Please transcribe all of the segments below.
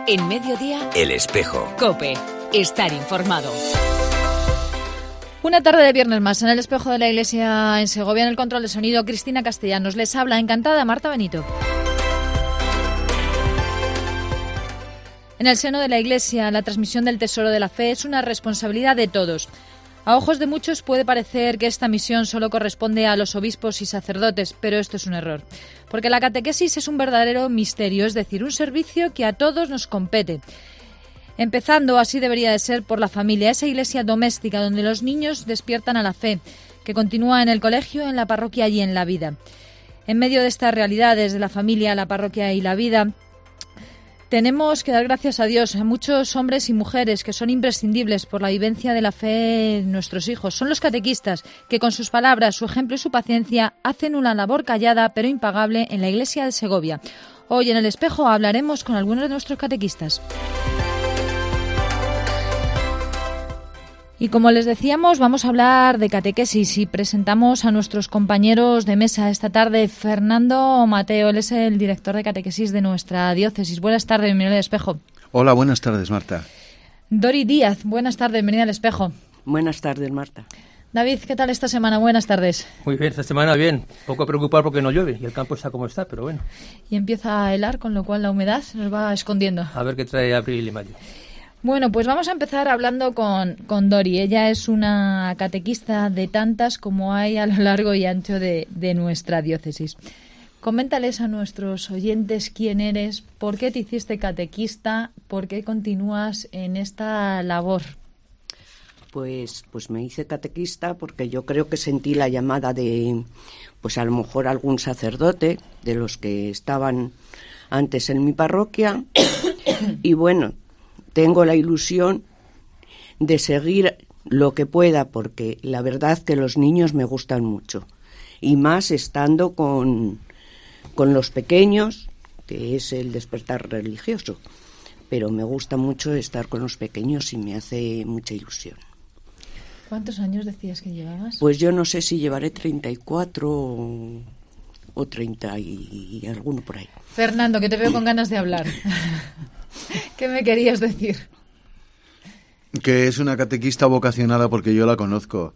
En Mediodía, El Espejo. COPE. Estar informado. Una tarde de viernes más en el Espejo de la Iglesia en Segovia. En el control de sonido, Cristina Castellanos. Les habla, encantada, Marta Benito. En el seno de la Iglesia, la transmisión del tesoro de la fe es una responsabilidad de todos. A ojos de muchos puede parecer que esta misión solo corresponde a los obispos y sacerdotes, pero esto es un error. Porque la catequesis es un verdadero misterio, es decir, un servicio que a todos nos compete. Empezando, así debería de ser, por la familia, esa iglesia doméstica donde los niños despiertan a la fe, que continúa en el colegio, en la parroquia y en la vida. En medio de estas realidades de la familia, la parroquia y la vida, tenemos que dar gracias a Dios, a muchos hombres y mujeres que son imprescindibles por la vivencia de la fe en nuestros hijos. Son los catequistas que con sus palabras, su ejemplo y su paciencia hacen una labor callada pero impagable en la iglesia de Segovia. Hoy en El Espejo hablaremos con algunos de nuestros catequistas. Y como les decíamos, vamos a hablar de catequesis y presentamos a nuestros compañeros de mesa esta tarde. Fernando Mateo, él es el director de catequesis de nuestra diócesis. Buenas tardes, bienvenido al Espejo. Hola, buenas tardes, Marta. Dori Díaz, buenas tardes, bienvenida al Espejo. Buenas tardes, Marta. David, ¿qué tal esta semana? Buenas tardes. Muy bien, esta semana bien. Poco preocupado porque no llueve y el campo está como está, pero bueno. Y empieza a helar, con lo cual la humedad se nos va escondiendo. A ver qué trae abril y mayo. Bueno, pues vamos a empezar hablando con Dori. Ella es una catequista de tantas como hay a lo largo y ancho de nuestra diócesis. Coméntales a nuestros oyentes quién eres, por qué te hiciste catequista, por qué continúas en esta labor. Pues me hice catequista porque yo creo que sentí la llamada de, pues a lo mejor algún sacerdote de los que estaban antes en mi parroquia y bueno, tengo la ilusión de seguir lo que pueda porque la verdad que los niños me gustan mucho y más estando con los pequeños, que es el despertar religioso, pero me gusta mucho estar con los pequeños y me hace mucha ilusión. ¿Cuántos años decías que llevabas? Pues yo no sé si llevaré 34 o 30 y alguno por ahí. Fernando, que te veo con ganas de hablar. ¿Qué me querías decir? Que es una catequista vocacionada porque yo la conozco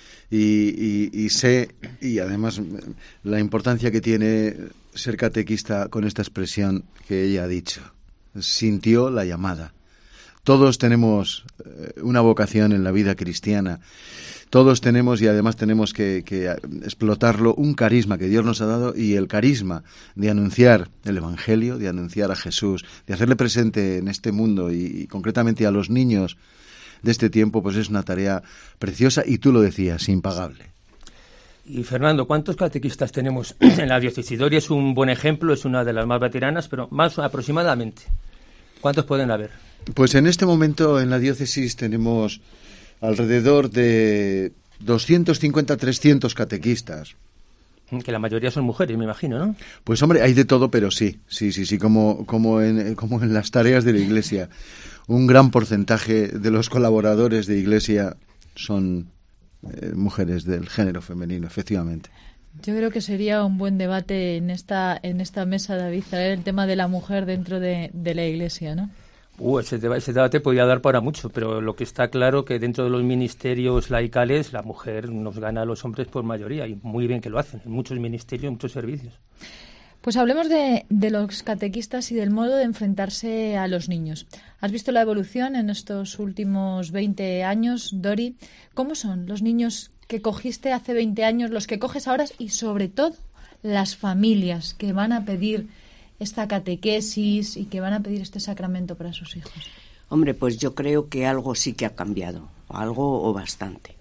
y sé, y además la importancia que tiene ser catequista con esta expresión que ella ha dicho. Sintió la llamada. Todos tenemos una vocación en la vida cristiana. Todos tenemos, y además tenemos que explotarlo, un carisma que Dios nos ha dado, y el carisma de anunciar el Evangelio, de anunciar a Jesús, de hacerle presente en este mundo y concretamente a los niños de este tiempo, pues es una tarea preciosa y tú lo decías, impagable. Y Fernando, ¿cuántos catequistas tenemos en la diócesis? Dori es un buen ejemplo, es una de las más veteranas, pero más aproximadamente, ¿cuántos pueden haber? Pues en este momento en la diócesis tenemos alrededor de 250-300 catequistas. Que la mayoría son mujeres, me imagino, ¿no? Pues hombre, hay de todo, pero sí, como en las tareas de la Iglesia. Un gran porcentaje de los colaboradores de Iglesia son mujeres del género femenino, efectivamente. Yo creo que sería un buen debate en esta mesa, David, traer el tema de la mujer dentro de la Iglesia, ¿no? Ese debate podría dar para mucho, pero lo que está claro que dentro de los ministerios laicales la mujer nos gana a los hombres por mayoría, y muy bien que lo hacen, en muchos ministerios, en muchos servicios. Pues hablemos de los catequistas y del modo de enfrentarse a los niños. ¿Has visto la evolución en estos últimos 20 años, Dori? ¿Cómo son los niños que cogiste hace 20 años, los que coges ahora, y sobre todo las familias que van a pedir esta catequesis y que van a pedir este sacramento para sus hijos? Hombre, pues yo creo que algo sí que ha cambiado, algo o bastante.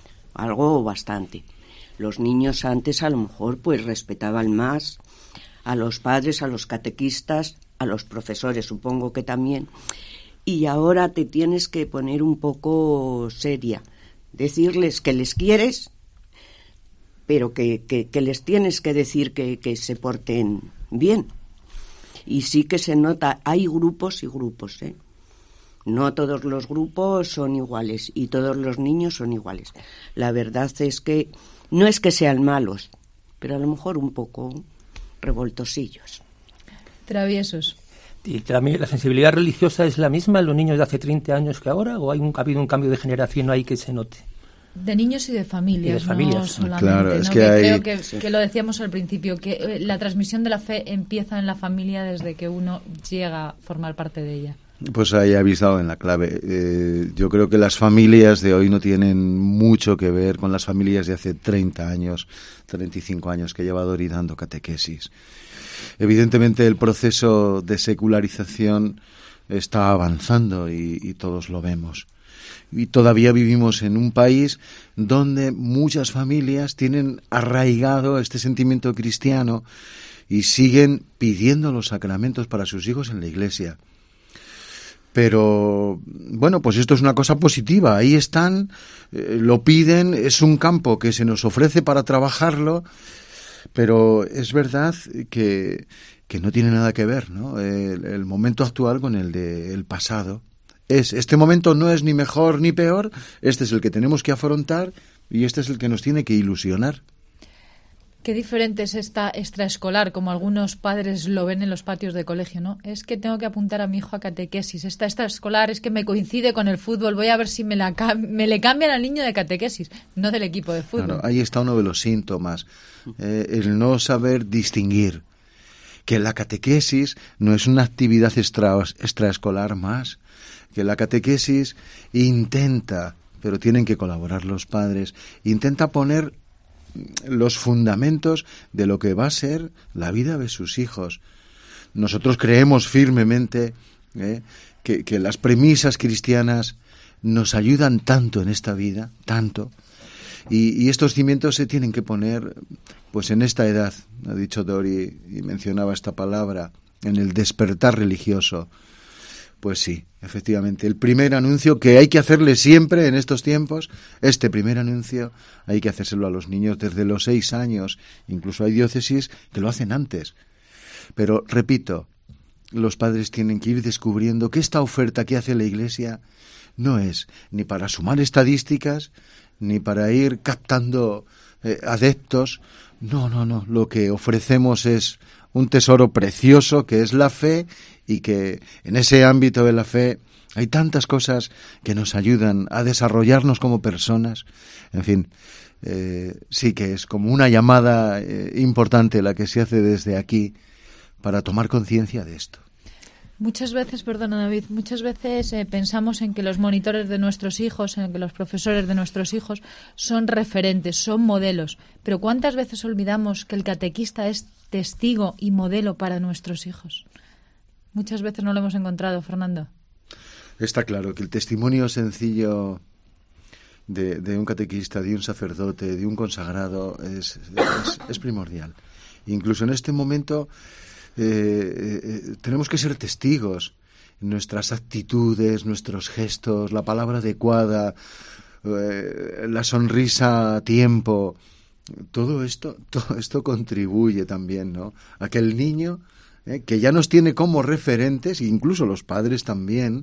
Los niños antes a lo mejor pues respetaban más a los padres, a los catequistas, a los profesores, supongo que también. Y ahora te tienes que poner un poco seria, decirles que les quieres, pero que les tienes que decir que se porten bien. Y sí que se nota, hay grupos y grupos, ¿eh? No todos los grupos son iguales y todos los niños son iguales. La verdad es que no es que sean malos, pero a lo mejor un poco revoltosillos. Traviesos. ¿Y también la sensibilidad religiosa es la misma en los niños de hace 30 años que ahora? ¿O ha habido un cambio de generación ahí que se note? De niños y de familias, Y de familias. no solamente. Claro, es ¿no? que hay... Creo que lo decíamos al principio, que la transmisión de la fe empieza en la familia desde que uno llega a formar parte de ella. Pues ahí habéis dado en la clave. Yo creo que las familias de hoy no tienen mucho que ver con las familias de hace 30 años, 35 años que lleva Dori dando catequesis. Evidentemente el proceso de secularización está avanzando y todos lo vemos. Y todavía vivimos en un país donde muchas familias tienen arraigado este sentimiento cristiano y siguen pidiendo los sacramentos para sus hijos en la iglesia. Pero, bueno, pues esto es una cosa positiva. Ahí están, lo piden, es un campo que se nos ofrece para trabajarlo, pero es verdad que no tiene nada que ver, ¿no? El momento actual con el del pasado. Este momento no es ni mejor ni peor, este es el que tenemos que afrontar y este es el que nos tiene que ilusionar. Qué diferente es esta extraescolar, como algunos padres lo ven en los patios de colegio, ¿no? Es que tengo que apuntar a mi hijo a catequesis. Esta extraescolar es que me coincide con el fútbol. Voy a ver si me le cambian al niño de catequesis, no del equipo de fútbol. Claro, ahí está uno de los síntomas, el no saber distinguir que la catequesis no es una actividad extraescolar más, que la catequesis intenta, pero tienen que colaborar los padres, intenta poner los fundamentos de lo que va a ser la vida de sus hijos. Nosotros creemos firmemente que las premisas cristianas nos ayudan tanto en esta vida, tanto, y estos cimientos se tienen que poner pues en esta edad, ha dicho Dori y mencionaba esta palabra, en el despertar religioso. Pues sí, efectivamente, el primer anuncio que hay que hacerle siempre en estos tiempos, este primer anuncio hay que hacérselo a los niños desde los 6 años, incluso hay diócesis que lo hacen antes. Pero, repito, los padres tienen que ir descubriendo que esta oferta que hace la Iglesia no es ni para sumar estadísticas, ni para ir captando adeptos. No, lo que ofrecemos es un tesoro precioso que es la fe y que en ese ámbito de la fe hay tantas cosas que nos ayudan a desarrollarnos como personas. En fin, sí que es como una llamada importante la que se hace desde aquí para tomar conciencia de esto. Muchas veces, perdona David, pensamos en que los monitores de nuestros hijos, en que los profesores de nuestros hijos son referentes, son modelos. Pero ¿cuántas veces olvidamos que el catequista es testigo y modelo para nuestros hijos? Muchas veces no lo hemos encontrado, Fernando. Está claro que el testimonio sencillo de un catequista, de un sacerdote, de un consagrado es primordial. Incluso en este momento tenemos que ser testigos. Nuestras actitudes, nuestros gestos, la palabra adecuada, la sonrisa a tiempo, todo esto contribuye también, ¿no?, a que el niño, que ya nos tiene como referentes, incluso los padres también,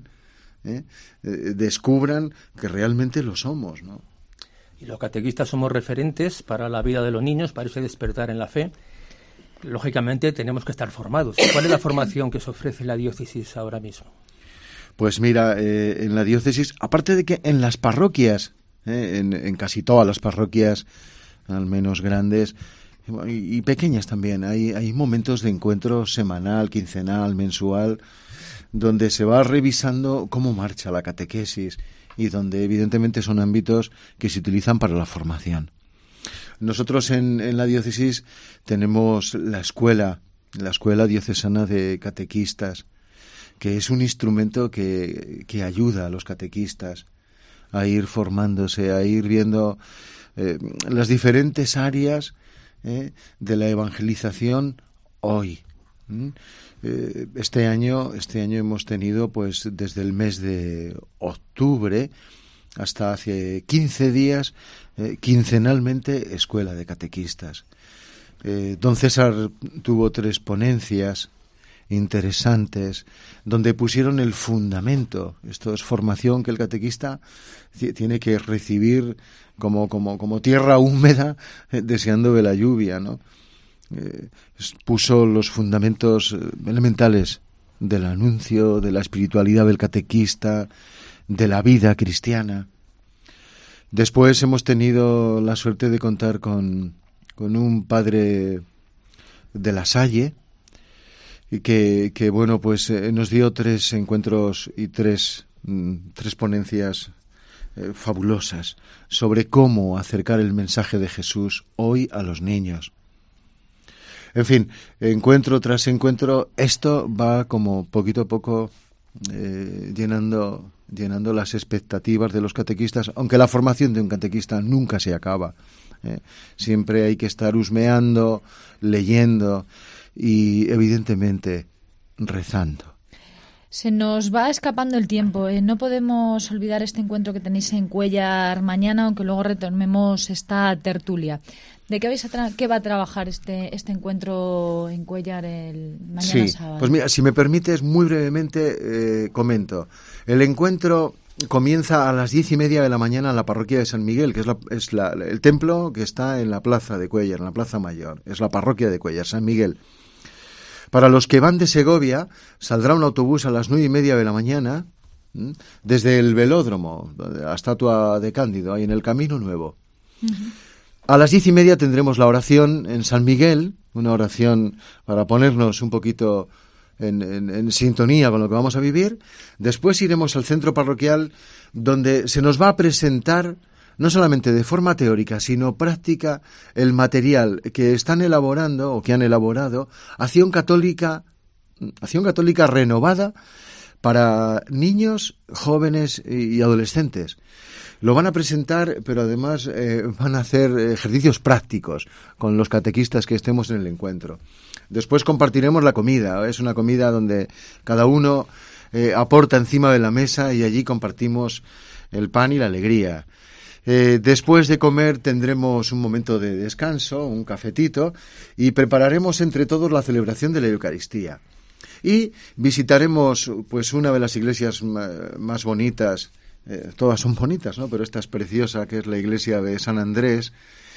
descubran que realmente lo somos, ¿no? Y los catequistas somos referentes para la vida de los niños, para ese despertar en la fe. Lógicamente tenemos que estar formados. ¿Cuál es la formación que se ofrece en la diócesis ahora mismo? Pues mira, en la diócesis, aparte de que en las parroquias, en casi todas las parroquias, al menos grandes y pequeñas también, hay momentos de encuentro semanal, quincenal, mensual, donde se va revisando cómo marcha la catequesis y donde evidentemente son ámbitos que se utilizan para la formación. Nosotros en la diócesis tenemos la escuela diocesana de catequistas, que es un instrumento que ayuda a los catequistas a ir formándose, a ir viendo las diferentes áreas de la evangelización hoy. Este año hemos tenido, pues, desde el mes de octubre hasta hace 15 días, quincenalmente, escuela de catequistas. Don César tuvo 3 ponencias interesantes donde pusieron el fundamento. Esto es formación que el catequista tiene que recibir como tierra húmeda, deseando de la lluvia, ¿no? Puso los fundamentos elementales del anuncio, de la espiritualidad del catequista, de la vida cristiana. Después hemos tenido la suerte de contar con un padre de La Salle, que bueno, pues nos dio 3 encuentros y 3 ponencias fabulosas sobre cómo acercar el mensaje de Jesús hoy a los niños. En fin, encuentro tras encuentro, esto va como poquito a poco llenando las expectativas de los catequistas, aunque la formación de un catequista nunca se acaba. Siempre hay que estar husmeando, leyendo y, evidentemente, rezando. Se nos va escapando el tiempo. No podemos olvidar este encuentro que tenéis en Cuéllar mañana, aunque luego retomemos esta tertulia. ¿De qué va a trabajar este encuentro en Cuéllar el mañana sábado? Pues mira, si me permites, muy brevemente comento. El encuentro comienza a las 10:30 de la mañana en la parroquia de San Miguel, que es el templo que está en la plaza de Cuéllar, en la plaza mayor. Es la parroquia de Cuéllar, San Miguel. Para los que van de Segovia, saldrá un autobús a las 9:30 de la mañana desde el velódromo, la estatua de Cándido, ahí en el Camino Nuevo. Uh-huh. A las 10:30 tendremos la oración en San Miguel, una oración para ponernos un poquito en sintonía con lo que vamos a vivir. Después iremos al centro parroquial, donde se nos va a presentar, no solamente de forma teórica, sino práctica, el material que están elaborando o que han elaborado Acción Católica renovada para niños, jóvenes y adolescentes. Lo van a presentar, pero además van a hacer ejercicios prácticos con los catequistas que estemos en el encuentro. Después compartiremos la comida. Es una comida donde cada uno aporta encima de la mesa y allí compartimos el pan y la alegría. Después de comer tendremos un momento de descanso, un cafetito, y prepararemos entre todos la celebración de la Eucaristía. Y visitaremos pues una de las iglesias más bonitas, todas son bonitas, ¿no? Pero esta es preciosa, que es la iglesia de San Andrés,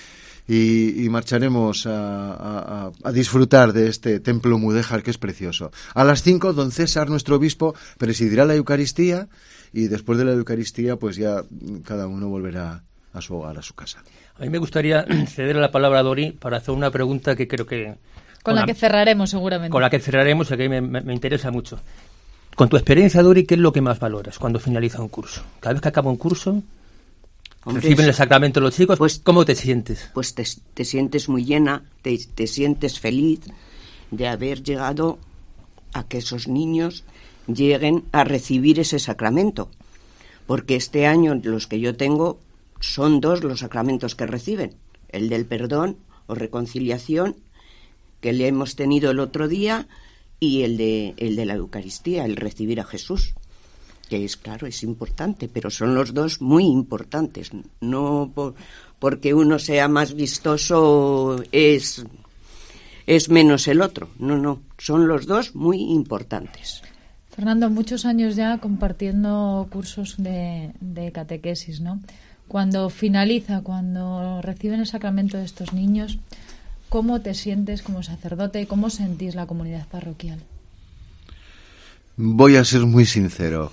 y marcharemos a disfrutar de este templo mudéjar que es precioso. A las 5, don César, nuestro obispo, presidirá la Eucaristía, y después de la Eucaristía pues ya cada uno volverá a su hogar, a su casa. A mí me gustaría ceder la palabra a Dori para hacer una pregunta que creo que... Con la que cerraremos seguramente. Con la que cerraremos, que me interesa mucho. Con tu experiencia, Dori, ¿qué es lo que más valoras cuando finaliza un curso? Cada vez que acaba un curso, reciben el sacramento los chicos, pues, ¿cómo te sientes? Pues te sientes muy llena, te sientes feliz de haber llegado a que esos niños lleguen a recibir ese sacramento. Porque este año los que yo tengo son 2 los sacramentos que reciben. El del perdón o reconciliación, que le hemos tenido el otro día, y el de la Eucaristía, el recibir a Jesús, que es, claro, es importante, pero son los 2 muy importantes. No porque uno sea más vistoso es menos el otro. No, son los 2 muy importantes. Fernando, muchos años ya compartiendo cursos de catequesis, ¿no? Cuando finaliza, cuando reciben el sacramento de estos niños, ¿cómo te sientes como sacerdote? ¿Cómo sentís la comunidad parroquial? Voy a ser muy sincero.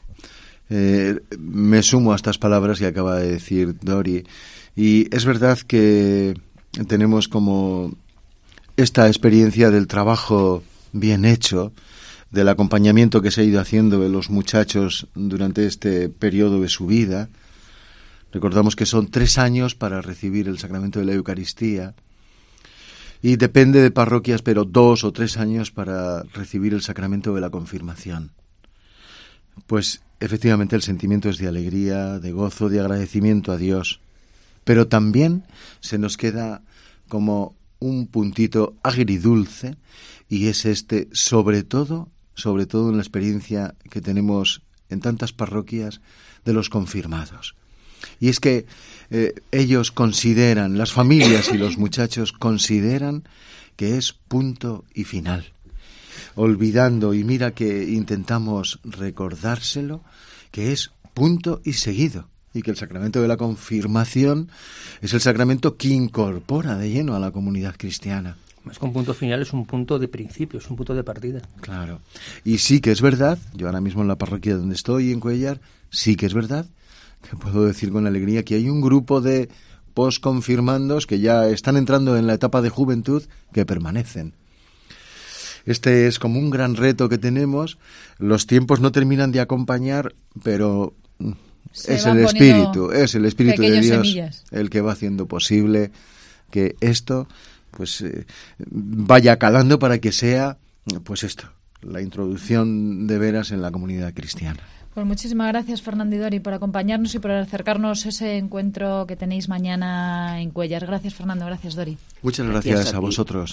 Me sumo a estas palabras que acaba de decir Dori. Y es verdad que tenemos como esta experiencia del trabajo bien hecho, del acompañamiento que se ha ido haciendo de los muchachos durante este periodo de su vida. Recordamos que son 3 años para recibir el sacramento de la Eucaristía. Y depende de parroquias, pero 2 o 3 años para recibir el sacramento de la confirmación. Pues efectivamente el sentimiento es de alegría, de gozo, de agradecimiento a Dios. Pero también se nos queda como un puntito agridulce, y es sobre todo en la experiencia que tenemos en tantas parroquias de los confirmados. Y es que ellos consideran, las familias y los muchachos consideran que es punto y final. Olvidando, y mira que intentamos recordárselo, que es punto y seguido. Y que el sacramento de la confirmación es el sacramento que incorpora de lleno a la comunidad cristiana. Más que un punto final, es un punto de principio, es un punto de partida. Claro. Y sí que es verdad, yo ahora mismo en la parroquia donde estoy, en Cuéllar, sí que es verdad, que puedo decir con alegría que hay un grupo de posconfirmandos que ya están entrando en la etapa de juventud que permanecen. Este es como un gran reto que tenemos. Los tiempos no terminan de acompañar, pero es el espíritu de Dios semillas, el que va haciendo posible que esto pues vaya calando para que sea pues esto, la introducción de veras en la comunidad cristiana. Pues muchísimas gracias, Fernando y Dori, por acompañarnos y por acercarnos a ese encuentro que tenéis mañana en Cuéllar. Gracias, Fernando. Gracias, Dori. Muchas gracias a vosotros.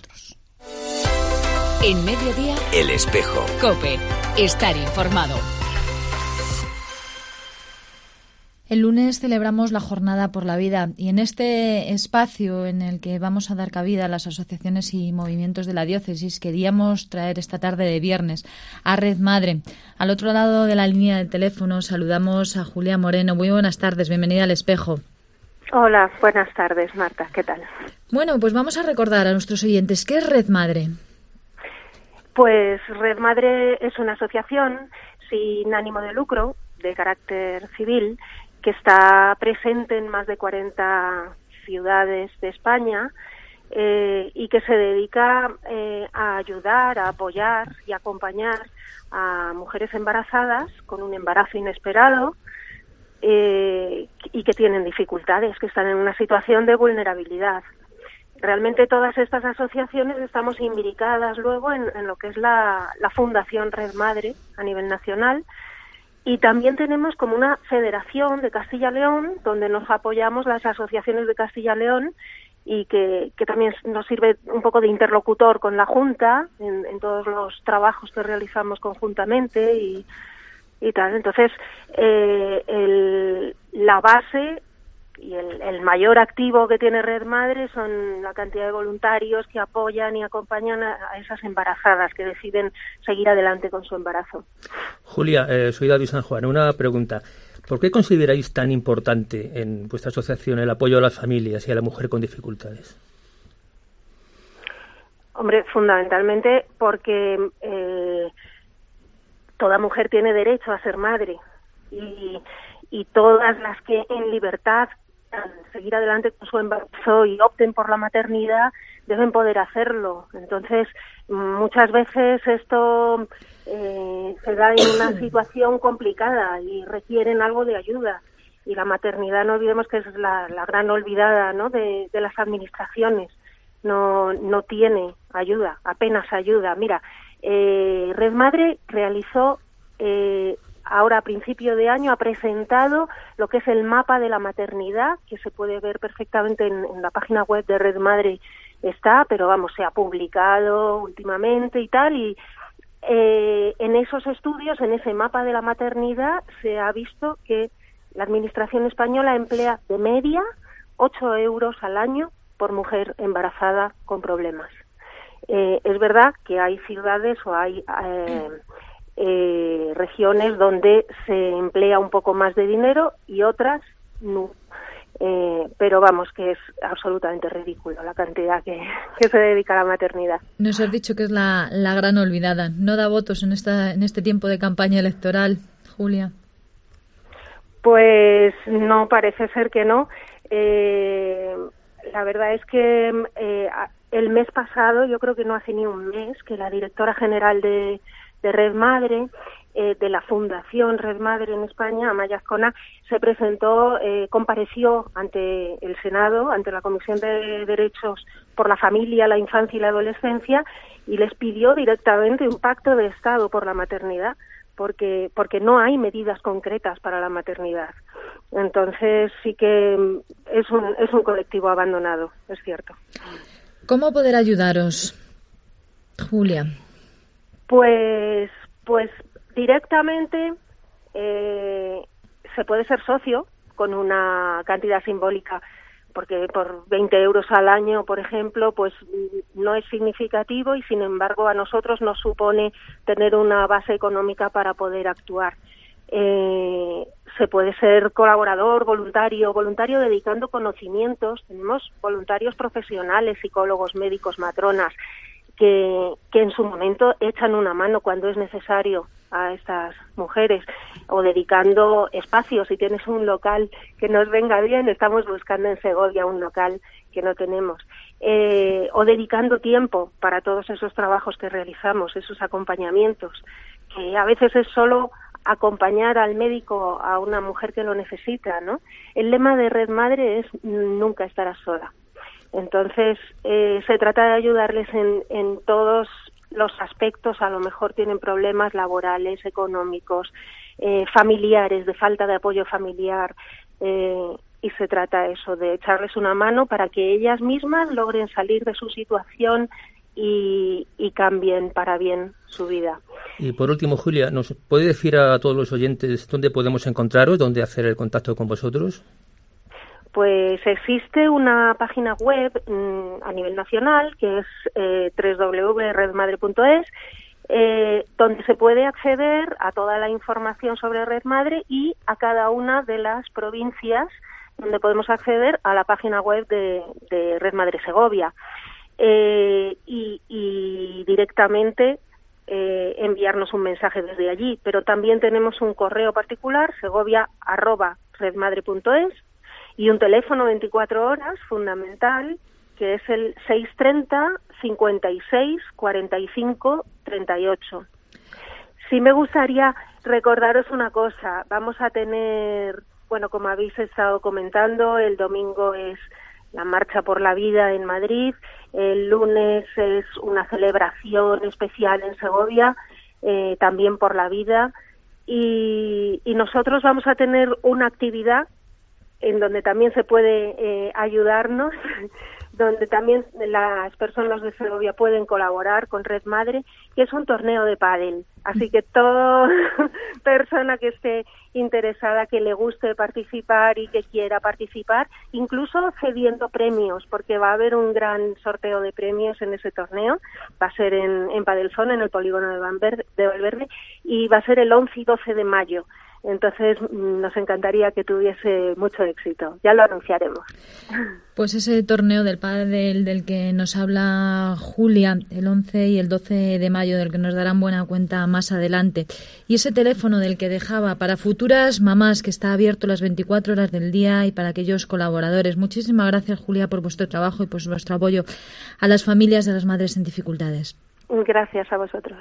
En Mediodía, El Espejo. COPE. Estar informado. El lunes celebramos la Jornada por la Vida y en este espacio en el que vamos a dar cabida a las asociaciones y movimientos de la diócesis queríamos traer esta tarde de viernes a Red Madre. Al otro lado de la línea de teléfono saludamos a Julia Moreno. Muy buenas tardes, bienvenida al Espejo. Hola, buenas tardes, Marta, ¿qué tal? Bueno, pues vamos a recordar a nuestros oyentes, ¿qué es Red Madre? Pues Red Madre es una asociación sin ánimo de lucro, de carácter civil, que está presente en más de 40 ciudades de España y que se dedica a ayudar, a apoyar y acompañar a mujeres embarazadas con un embarazo inesperado y que tienen dificultades, que están en una situación de vulnerabilidad. Realmente todas estas asociaciones estamos imbricadas luego en lo que es la Fundación Red Madre a nivel nacional. Y también tenemos como una federación de Castilla y León, donde nos apoyamos las asociaciones de Castilla y León y que también nos sirve un poco de interlocutor con la Junta en todos los trabajos que realizamos conjuntamente y tal. Entonces, la base y el mayor activo que tiene Red Madre son la cantidad de voluntarios que apoyan y acompañan a esas embarazadas que deciden seguir adelante con su embarazo. Julia, soy David San Juan. Una pregunta. ¿Por qué consideráis tan importante en vuestra asociación el apoyo a las familias y a la mujer con dificultades? Hombre, fundamentalmente porque toda mujer tiene derecho a ser madre y todas las que en libertad seguir adelante con su embarazo y opten por la maternidad deben poder hacerlo. Entonces, muchas veces esto se da en una situación complicada y requieren algo de ayuda. Y la maternidad, no olvidemos que es la gran olvidada, ¿no?, de las administraciones. No tiene ayuda, apenas ayuda. Mira, Red Madre realizó ahora a principio de año ha presentado lo que es el mapa de la maternidad, que se puede ver perfectamente en la página web de Red Madre está, pero vamos, se ha publicado últimamente y tal, y en esos estudios, en ese mapa de la maternidad, se ha visto que la administración española emplea de media 8 euros al año por mujer embarazada con problemas. Es verdad que hay ciudades o hay regiones donde se emplea un poco más de dinero y otras no. Pero vamos, que es absolutamente ridículo la cantidad que se dedica a la maternidad. Nos has dicho que es la gran olvidada. ¿No da votos en este tiempo de campaña electoral, Julia? Pues no, parece ser que no. La verdad es que el mes pasado, yo creo que no hace ni un mes, que la directora general de Red Madre, de la Fundación Red Madre en España, Amaya Azcona, se presentó, compareció ante el Senado, ante la Comisión de Derechos por la Familia, la Infancia y la Adolescencia, y les pidió directamente un pacto de Estado por la maternidad, porque no hay medidas concretas para la maternidad. Entonces sí que es un colectivo abandonado, es cierto. ¿Cómo poder ayudaros, Julia? Pues directamente se puede ser socio con una cantidad simbólica, porque por 20 euros al año, por ejemplo, pues no es significativo y sin embargo a nosotros nos supone tener una base económica para poder actuar. Se puede ser colaborador, voluntario dedicando conocimientos. Tenemos voluntarios profesionales, psicólogos, médicos, matronas, que en su momento echan una mano cuando es necesario a estas mujeres, o dedicando espacios. Si tienes un local que nos venga bien, estamos buscando en Segovia un local que no tenemos, o dedicando tiempo para todos esos trabajos que realizamos, esos acompañamientos, que a veces es solo acompañar al médico a una mujer que lo necesita, ¿no? El lema de Red Madre es nunca estarás sola. Entonces, se trata de ayudarles en todos los aspectos. A lo mejor tienen problemas laborales, económicos, familiares, de falta de apoyo familiar, y se trata eso, de echarles una mano para que ellas mismas logren salir de su situación y cambien para bien su vida. Y por último, Julia, ¿nos puede decir a todos los oyentes dónde podemos encontraros, dónde hacer el contacto con vosotros? Pues existe una página web a nivel nacional que es www.redmadre.es, donde se puede acceder a toda la información sobre Red Madre y a cada una de las provincias, donde podemos acceder a la página web de Red Madre Segovia, y directamente enviarnos un mensaje desde allí. Pero también tenemos un correo particular, segovia@redmadre.es, y un teléfono 24 horas fundamental, que es el 630 56 45 38. Sí me gustaría recordaros una cosa. Vamos a tener, bueno, como habéis estado comentando, el domingo es la Marcha por la Vida en Madrid, el lunes es una celebración especial en Segovia, también por la vida, y nosotros vamos a tener una actividad en donde también se puede ayudarnos, donde también las personas de Segovia pueden colaborar con Red Madre, que es un torneo de pádel. Así que toda persona que esté interesada, que le guste participar y que quiera participar, incluso cediendo premios, porque va a haber un gran sorteo de premios en ese torneo. Va a ser en Padelzón, en el polígono de Valverde, y va a ser el 11 y 12 de mayo. Entonces, nos encantaría que tuviese mucho éxito. Ya lo anunciaremos. Pues ese torneo del pádel del que nos habla Julia, el 11 y el 12 de mayo, del que nos darán buena cuenta más adelante. Y ese teléfono del que dejaba para futuras mamás, que está abierto las 24 horas del día, y para aquellos colaboradores. Muchísimas gracias, Julia, por vuestro trabajo y por vuestro apoyo a las familias de las madres en dificultades. Gracias a vosotros.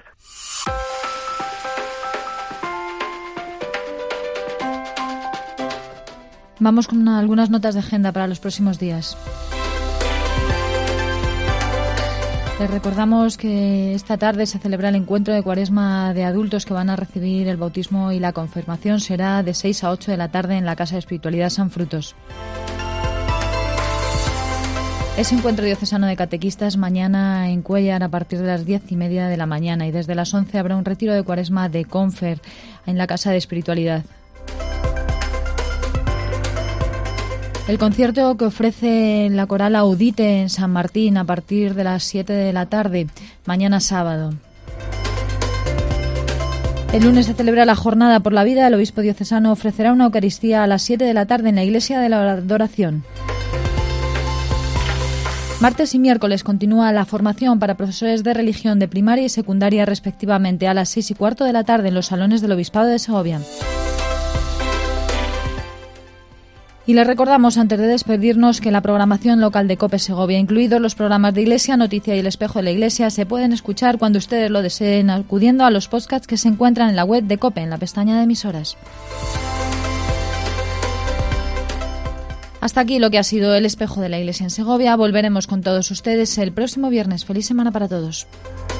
Vamos con algunas notas de agenda para los próximos días. Les recordamos que esta tarde se celebra el encuentro de Cuaresma de adultos que van a recibir el bautismo y la confirmación. Será de 6 a 8 de la tarde en la Casa de Espiritualidad San Frutos. Ese encuentro diocesano de catequistas mañana en Cuéllar a partir de las 10:30 de la mañana, y desde las 11 habrá un retiro de Cuaresma de Confer en la Casa de Espiritualidad. El concierto que ofrece la coral Audite en San Martín a partir de las 7 de la tarde, mañana sábado. El lunes se celebra la Jornada por la Vida. El obispo diocesano ofrecerá una Eucaristía a las 7 de la tarde en la Iglesia de la Adoración. Martes y miércoles continúa la formación para profesores de religión de primaria y secundaria respectivamente a las 6:15 de la tarde en los salones del Obispado de Segovia. Y les recordamos, antes de despedirnos, que la programación local de COPE Segovia, incluidos los programas de Iglesia Noticia y El Espejo de la Iglesia, se pueden escuchar cuando ustedes lo deseen, acudiendo a los podcasts que se encuentran en la web de COPE, en la pestaña de emisoras. Hasta aquí lo que ha sido El Espejo de la Iglesia en Segovia. Volveremos con todos ustedes el próximo viernes. Feliz semana para todos.